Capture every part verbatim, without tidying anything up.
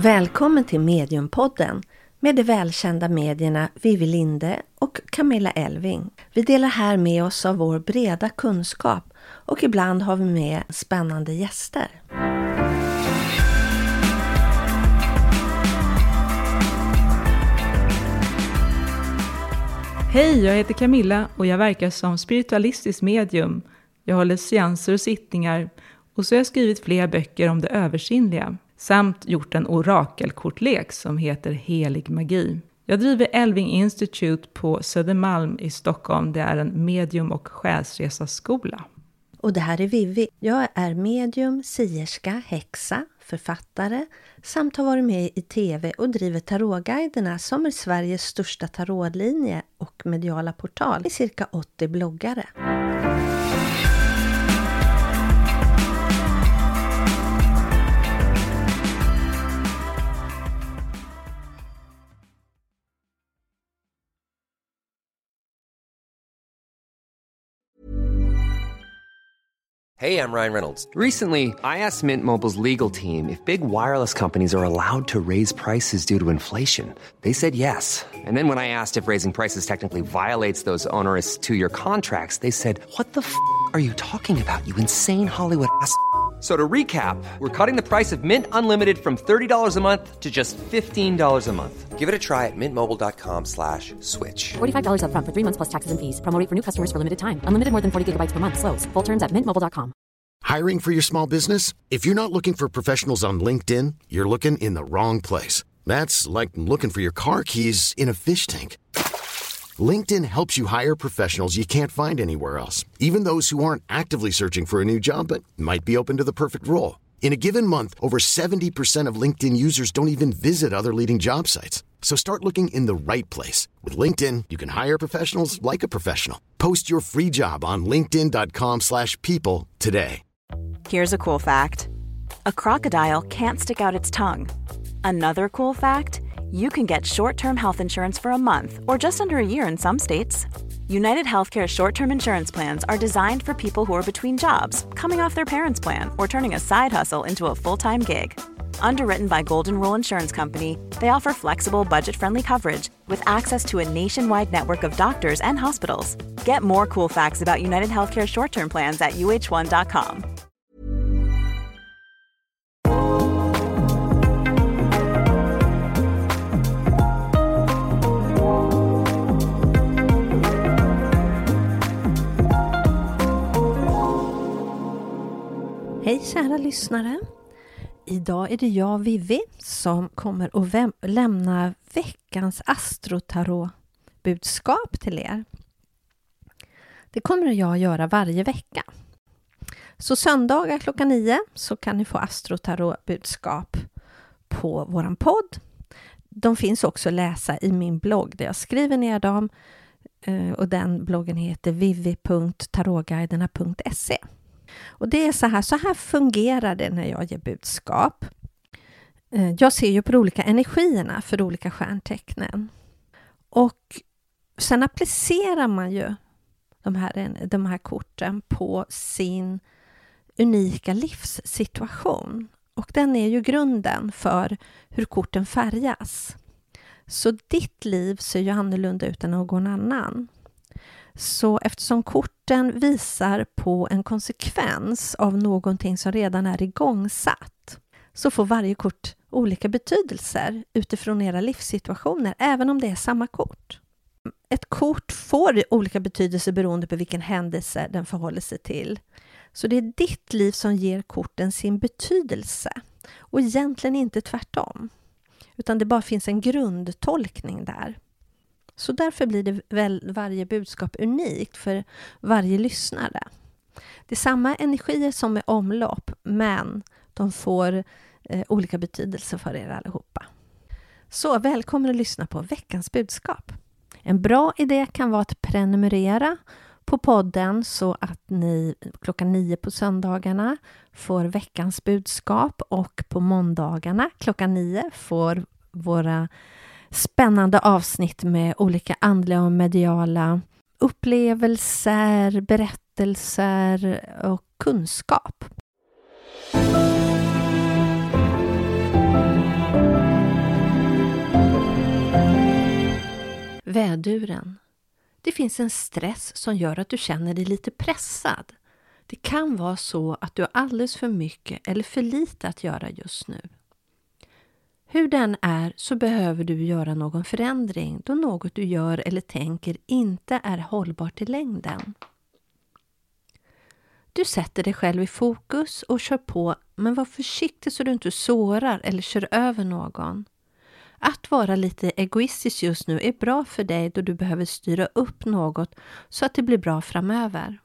Välkommen till Mediumpodden med de välkända medierna Vivi Linde och Camilla Elving. Vi delar här med oss av vår breda kunskap och ibland har vi med spännande gäster. Hej, jag heter Camilla och jag verkar som spiritualistisk medium. Jag håller seanser och sittningar och så har jag skrivit flera böcker om det översinnliga. Samt gjort en orakelkortlek som heter Helig magi. Jag driver Elving Institute på Södermalm i Stockholm. Det är en medium- och själsresaskola. Och det här är Vivi. Jag är medium, sierska, häxa, författare samt har varit med i tv och driver tarotguiderna som är Sveriges största tarotlinje och mediala portal i cirka åttio bloggare. Hey, I'm Ryan Reynolds. Recently, I asked Mint Mobile's legal team if big wireless companies are allowed to raise prices due to inflation. They said yes. And then when I asked if raising prices technically violates those onerous two-year contracts, they said, "What the f*** are you talking about, you insane Hollywood ass?" So to recap, we're cutting the price of Mint Unlimited from thirty dollars a month to just fifteen dollars a month. Give it a try at mintmobile.com slash switch. forty-five dollars up front for three months plus taxes and fees. Promo rate for new customers for limited time. Unlimited more than forty gigabytes per month. Slows full terms at mint mobile dot com. Hiring for your small business? If you're not looking for professionals on LinkedIn, you're looking in the wrong place. That's like looking for your car keys in a fish tank. LinkedIn helps you hire professionals you can't find anywhere else, even those who aren't actively searching for a new job but might be open to the perfect role. In a given month, over seventy percent of LinkedIn users don't even visit other leading job sites. So start looking in the right place. With LinkedIn, you can hire professionals like a professional. Post your free job on linkedin dot com slash people today. Here's a cool fact. A crocodile can't stick out its tongue. Another cool fact, you can get short-term health insurance for a month or just under a year in some states. United Healthcare short-term insurance plans are designed for people who are between jobs, coming off their parents' plan, or turning a side hustle into a full-time gig. Underwritten by Golden Rule Insurance Company, they offer flexible, budget-friendly coverage with access to a nationwide network of doctors and hospitals. Get more cool facts about United Healthcare short-term plans at u h one dot com. Hej kära lyssnare. Idag är det jag, Vivi, som kommer att väm- lämna veckans astrotarot-budskap till er. Det kommer jag göra varje vecka. Så söndagar klockan nio så kan ni få astrotarot-budskap på våran podd. De finns också att läsa i min blogg där jag skriver ner dem. Och den bloggen heter vivi punkt tarotguiderna punkt se. Och det är så här, så här fungerar det när jag ger budskap. Jag ser ju på de olika energierna för de olika stjärntecknen. Och sen applicerar man ju de här, de här korten på sin unika livssituation. Och den är ju grunden för hur korten färgas. Så ditt liv ser ju annorlunda ut än någon annan. Så eftersom korten visar på en konsekvens av någonting som redan är igångsatt, så får varje kort olika betydelser utifrån era livssituationer, även om det är samma kort. Ett kort får olika betydelser beroende på vilken händelse den förhåller sig till. Så det är ditt liv som ger korten sin betydelse och egentligen inte tvärtom. Utan det bara finns en grundtolkning där. Så därför blir det väl varje budskap unikt för varje lyssnare. Det är samma energier som är omlopp, men de får eh, olika betydelser för er allihopa. Så välkommen att lyssna på veckans budskap. En bra idé kan vara att prenumerera på podden så att ni klockan nio på söndagarna får veckans budskap och på måndagarna klockan nio får våra spännande avsnitt med olika andliga och mediala upplevelser, berättelser och kunskap. Väduren. Det finns en stress som gör att du känner dig lite pressad. Det kan vara så att du har alldeles för mycket eller för lite att göra just nu. Hur den är så behöver du göra någon förändring då något du gör eller tänker inte är hållbart i längden. Du sätter dig själv i fokus och kör på, men var försiktig så du inte sårar eller kör över någon. Att vara lite egoistisk just nu är bra för dig då du behöver styra upp något så att det blir bra framöver.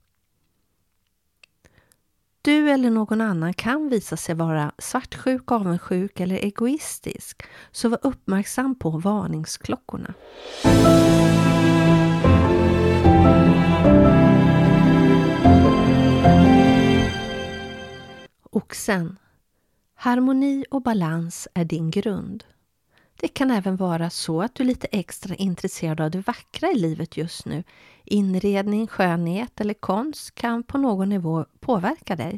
Du eller någon annan kan visa sig vara svartsjuk, avundsjuk eller egoistisk, så var uppmärksam på varningsklockorna. Oxen. Harmoni och balans är din grund. Det kan även vara så att du är lite extra intresserad av det vackra i livet just nu. Inredning, skönhet eller konst kan på någon nivå påverka dig.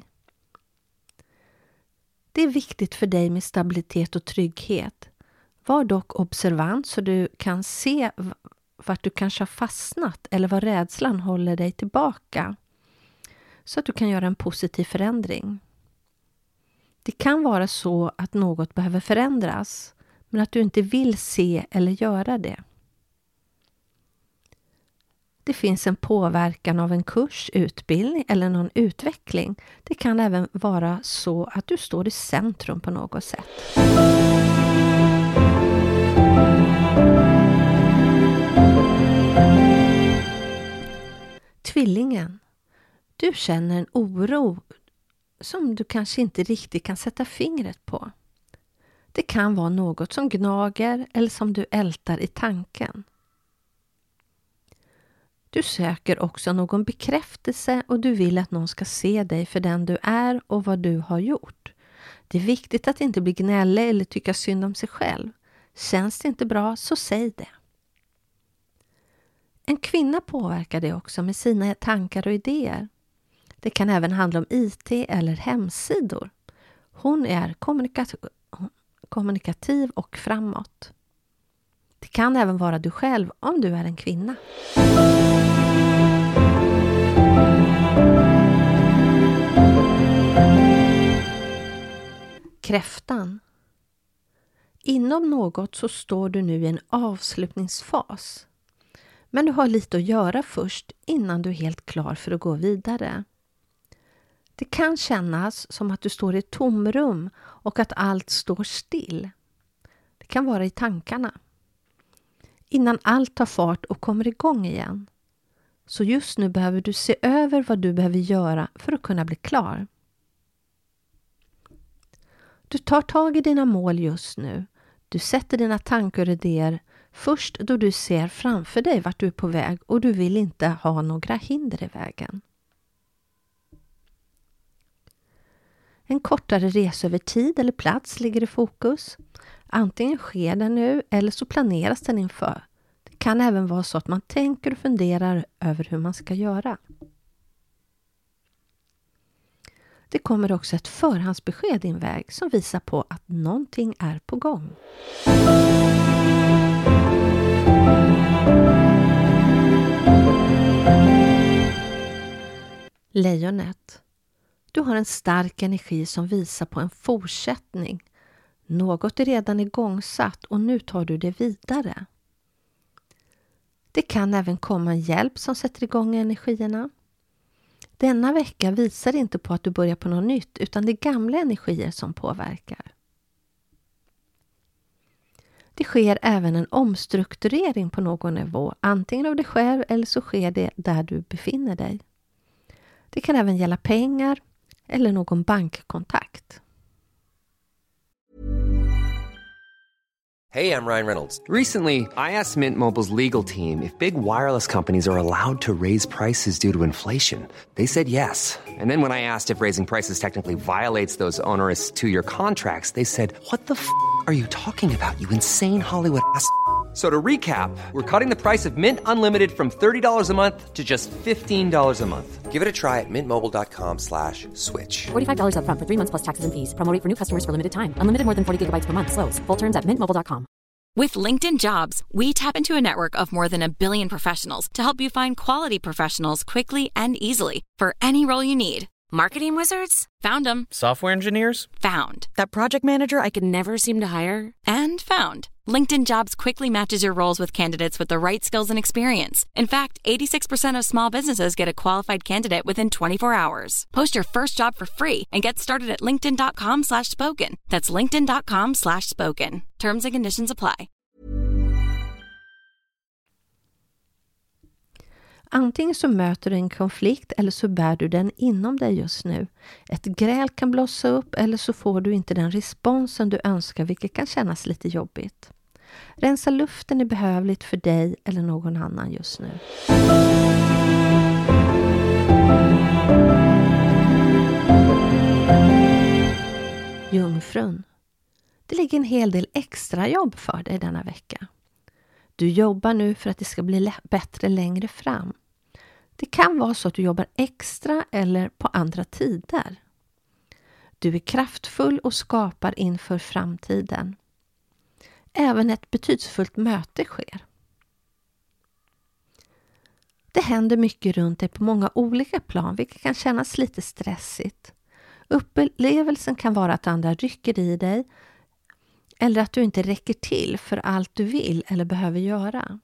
Det är viktigt för dig med stabilitet och trygghet. Var dock observant så du kan se vart du kanske har fastnat eller var rädslan håller dig tillbaka. Så att du kan göra en positiv förändring. Det kan vara så att något behöver förändras, men att du inte vill se eller göra det. Det finns en påverkan av en kurs, utbildning eller någon utveckling. Det kan även vara så att du står i centrum på något sätt. Tvillingen. Du känner en oro som du kanske inte riktigt kan sätta fingret på. Det kan vara något som gnager eller som du ältar i tanken. Du söker också någon bekräftelse och du vill att någon ska se dig för den du är och vad du har gjort. Det är viktigt att inte bli gnällig eller tycka synd om sig själv. Känns det inte bra så säg det. En kvinna påverkar dig också med sina tankar och idéer. Det kan även handla om I T eller hemsidor. Hon är kommunikativ, kommunikativ och framåt. Det kan även vara du själv om du är en kvinna. Kräftan. Inom något så står du nu i en avslutningsfas. Men du har lite att göra först innan du är helt klar för att gå vidare. Det kan kännas som att du står i ett tomrum och att allt står still. Det kan vara i tankarna. Innan allt tar fart och kommer igång igen. Så just nu behöver du se över vad du behöver göra för att kunna bli klar. Du tar tag i dina mål just nu. Du sätter dina tankar och idéer först då du ser framför dig vart du är på väg och du vill inte ha några hinder i vägen. En kortare resa över tid eller plats ligger i fokus. Antingen sker den nu eller så planeras den inför. Det kan även vara så att man tänker och funderar över hur man ska göra. Det kommer också ett förhandsbesked din väg som visar på att någonting är på gång. Lejonet. Du har en stark energi som visar på en fortsättning. Något är redan igångsatt och nu tar du det vidare. Det kan även komma en hjälp som sätter igång energierna. Denna vecka visar inte på att du börjar på något nytt utan det är gamla energier som påverkar. Det sker även en omstrukturering på någon nivå, antingen av dig själv eller så sker det där du befinner dig. Det kan även gälla pengar eller någon bankkontakt. Hey, I'm Ryan Reynolds. Recently, I asked Mint Mobile's legal team if big wireless companies are allowed to raise prices due to inflation. They said yes. And then when I asked if raising prices technically violates those onerous two-year contracts, they said, "What the f*** are you talking about, you insane Hollywood ass?" So to recap, we're cutting the price of Mint Unlimited from thirty dollars a month to just fifteen dollars a month. Give it a try at mintmobile.com slash switch. forty-five dollars up front for three months plus taxes and fees. Promo rate for new customers for limited time. Unlimited more than forty gigabytes per month. Slows full terms at mint mobile dot com. With LinkedIn Jobs, we tap into a network of more than a billion professionals to help you find quality professionals quickly and easily for any role you need. Marketing wizards? Found them. Software engineers? Found. That project manager I could never seem to hire? And found. LinkedIn Jobs quickly matches your roles with candidates with the right skills and experience. In fact, eighty-six percent of small businesses get a qualified candidate within twenty-four hours. Post your first job for free and get started at linkedin.com slash spoken. That's linkedin.com slash spoken. Terms and conditions apply. Antingen så möter du en konflikt eller så bär du den inom dig just nu. Ett gräl kan blossa upp eller så får du inte den responsen du önskar, vilket kan kännas lite jobbigt. Rensa luften är behövligt för dig eller någon annan just nu. Jungfrun. Det ligger en hel del extra jobb för dig denna vecka. Du jobbar nu för att det ska bli bättre längre fram. Det kan vara så att du jobbar extra eller på andra tider. Du är kraftfull och skapar inför framtiden. Även ett betydelsefullt möte sker. Det händer mycket runt dig på många olika plan, vilket kan kännas lite stressigt. Upplevelsen kan vara att andra rycker i dig eller att du inte räcker till för allt du vill eller behöver göra.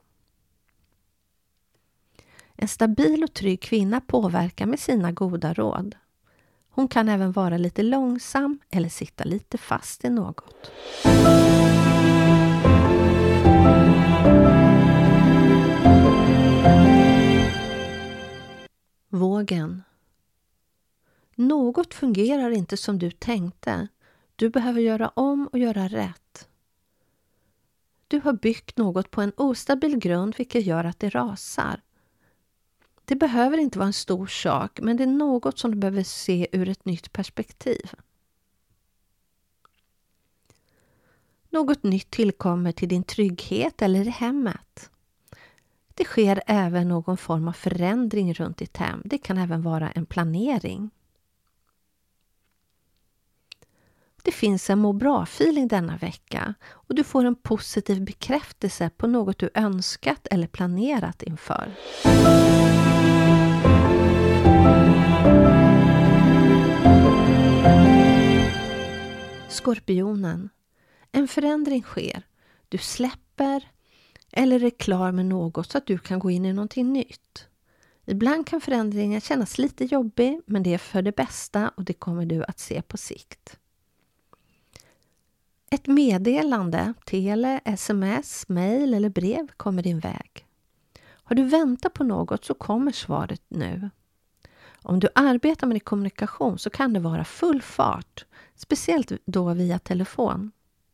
En stabil och trygg kvinna påverkar med sina goda råd. Hon kan även vara lite långsam eller sitta lite fast i något. Vågen. Något fungerar inte som du tänkte. Du behöver göra om och göra rätt. Du har byggt något på en ostabil grund, vilket gör att det rasar. Det behöver inte vara en stor sak, men det är något som du behöver se ur ett nytt perspektiv. Något nytt tillkommer till din trygghet eller i hemmet. Det sker även någon form av förändring runt ditt hem. Det kan även vara en planering. Det finns en må bra-feeling denna vecka och du får en positiv bekräftelse på något du önskat eller planerat inför. Skorpionen. En förändring sker. Du släpper eller är klar med något så att du kan gå in i någonting nytt. Ibland kan förändringen kännas lite jobbig, men det är för det bästa och det kommer du att se på sikt. Ett meddelande, tele, sms, mail eller brev kommer din väg. Har du väntat på något så kommer svaret nu. Om du arbetar med kommunikation så kan det vara full fart, speciellt då via telefon.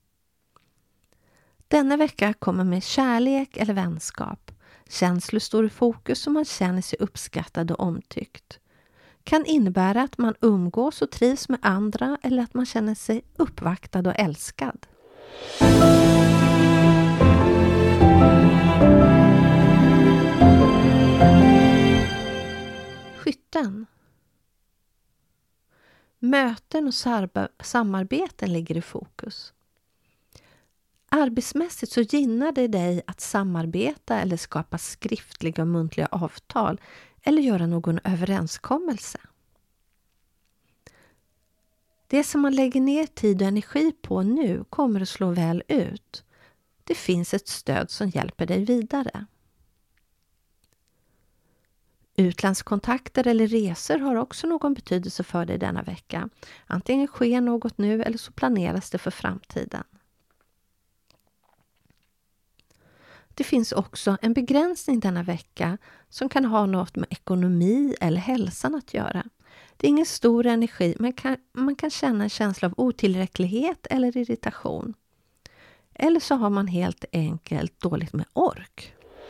Denna vecka kommer med kärlek eller vänskap. Känslor står i fokus och man känner sig uppskattad och omtyckt. Kan innebära att man umgås och trivs med andra eller att man känner sig uppvaktad och älskad. Skytten. Möten och samarbeten ligger i fokus. Arbetsmässigt så gynnar det dig att samarbeta eller skapa skriftliga och muntliga avtal eller göra någon överenskommelse. Det som man lägger ner tid och energi på nu kommer att slå väl ut. Det finns ett stöd som hjälper dig vidare. Utlandskontakter eller resor har också någon betydelse för dig denna vecka. Antingen sker något nu eller så planeras det för framtiden. Det finns också en begränsning denna vecka som kan ha något med ekonomi eller hälsan att göra. Det är ingen stor energi, men kan, man kan känna en känsla av otillräcklighet eller irritation. Eller så har man helt enkelt dåligt med ork.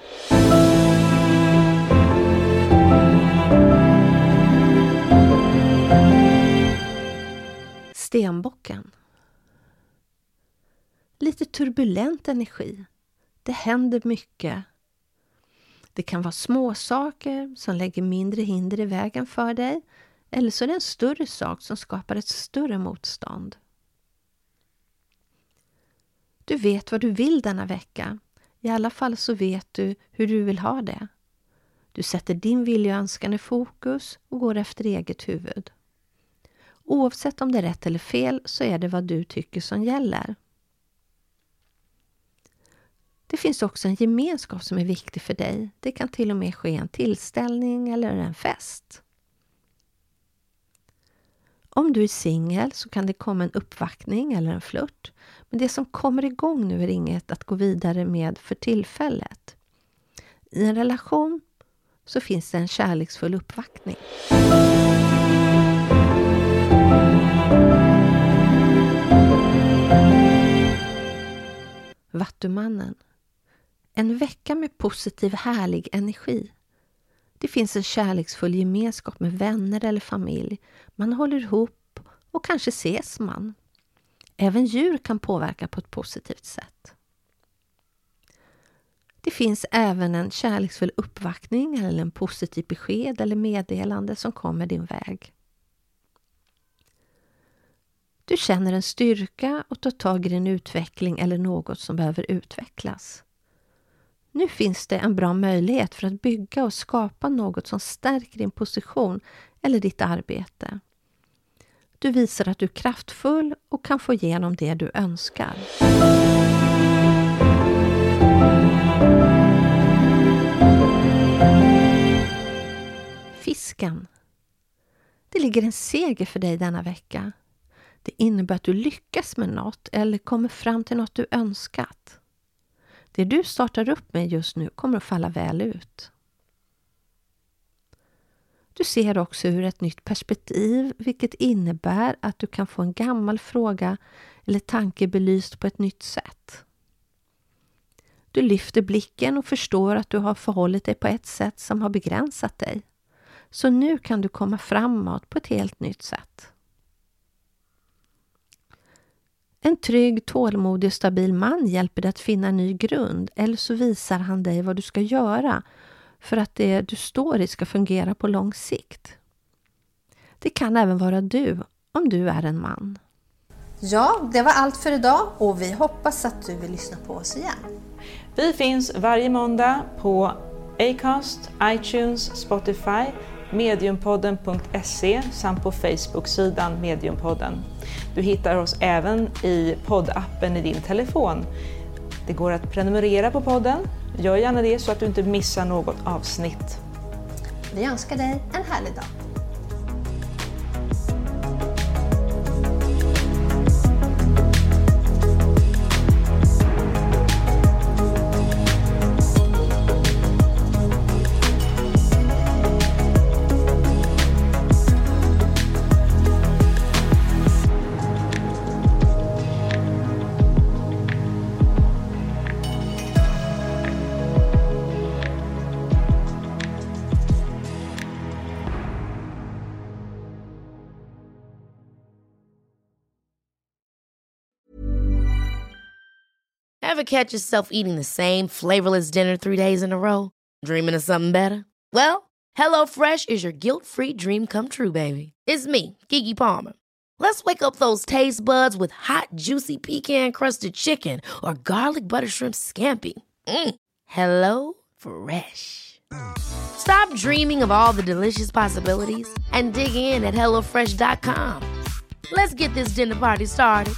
Stenbocken. Lite turbulent energi. Det händer mycket. Det kan vara små saker som lägger mindre hinder i vägen för dig. Eller så är det en större sak som skapar ett större motstånd. Du vet vad du vill denna vecka. I alla fall så vet du hur du vill ha det. Du sätter din vilja och önskan i fokus och går efter eget huvud. Oavsett om det är rätt eller fel så är det vad du tycker som gäller. Det finns också en gemenskap som är viktig för dig. Det kan till och med ske en tillställning eller en fest. Om du är singel så kan det komma en uppvaktning eller en flört. Men det som kommer igång nu är inget att gå vidare med för tillfället. I en relation så finns det en kärleksfull uppvaktning. Vattumannen. En vecka med positiv härlig energi. Det finns en kärleksfull gemenskap med vänner eller familj. Man håller ihop och kanske ses man. Även djur kan påverka på ett positivt sätt. Det finns även en kärleksfull uppvaktning eller en positiv besked eller meddelande som kommer din väg. Du känner en styrka och tar tag i din utveckling eller något som behöver utvecklas. Nu finns det en bra möjlighet för att bygga och skapa något som stärker din position eller ditt arbete. Du visar att du är kraftfull och kan få igenom det du önskar. Fisken. Det ligger en seger för dig denna vecka. Det innebär att du lyckas med något eller kommer fram till något du önskat. Det du startar upp med just nu kommer att falla väl ut. Du ser också ur ett nytt perspektiv, vilket innebär att du kan få en gammal fråga eller tanke belyst på ett nytt sätt. Du lyfter blicken och förstår att du har förhållit dig på ett sätt som har begränsat dig. Så nu kan du komma framåt på ett helt nytt sätt. En trygg, tålmodig och stabil man hjälper dig att finna en ny grund, eller så visar han dig vad du ska göra för att det du står i ska fungera på lång sikt. Det kan även vara du, om du är en man. Ja, det var allt för idag och vi hoppas att du vill lyssna på oss igen. Vi finns varje måndag på Acast, iTunes, Spotify, mediumpodden punkt se samt på Facebook-sidan Mediumpodden. Du hittar oss även i poddappen i din telefon. Det går att prenumerera på podden. Gör gärna det så att du inte missar något avsnitt. Vi önskar dig en härlig dag. Ever catch yourself eating the same flavorless dinner three days in a row? Dreaming of something better? Well, HelloFresh is your guilt-free dream come true, baby. It's me, Keke Palmer. Let's wake up those taste buds with hot, juicy pecan-crusted chicken or garlic butter shrimp scampi. Mm. Hello Fresh. Stop dreaming of all the delicious possibilities and dig in at hello fresh dot com. Let's get this dinner party started.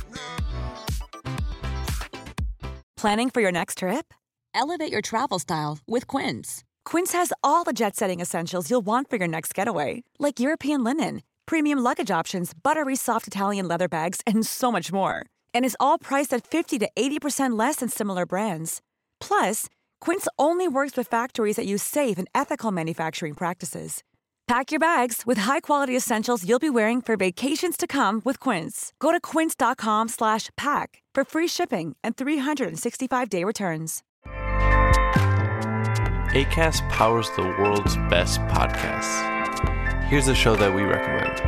Planning for your next trip? Elevate your travel style with Quince. Quince has all the jet-setting essentials you'll want for your next getaway, like European linen, premium luggage options, buttery soft Italian leather bags, and so much more. And is all priced at fifty to eighty percent less than similar brands. Plus, Quince only works with factories that use safe and ethical manufacturing practices. Pack your bags with high-quality essentials you'll be wearing for vacations to come with Quince. Go to quince dot com slash pack for free shipping and three sixty-five day returns. Acast powers the world's best podcasts. Here's a show that we recommend.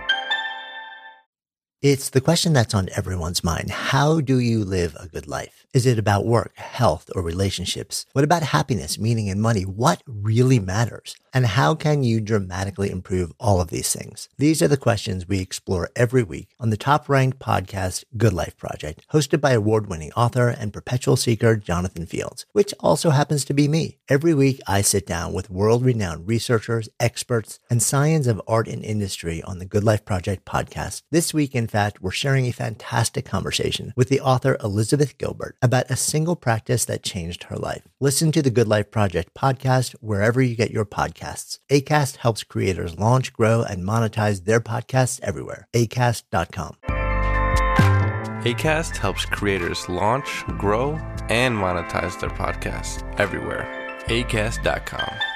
It's the question that's on everyone's mind. How do you live a good life? Is it about work, health, or relationships? What about happiness, meaning, and money? What really matters? And how can you dramatically improve all of these things? These are the questions we explore every week on the top-ranked podcast, Good Life Project, hosted by award-winning author and perpetual seeker Jonathan Fields, which also happens to be me. Every week, I sit down with world-renowned researchers, experts, and science of art and industry on the Good Life Project podcast. This week, in fact, we're sharing a fantastic conversation with the author Elizabeth Gilbert about a single practice that changed her life. Listen to the Good Life Project podcast wherever you get your podcasts. Acast helps creators launch, grow, and monetize their podcasts everywhere. acast dot com. Acast helps creators launch, grow, and monetize their podcasts everywhere. acast dot com.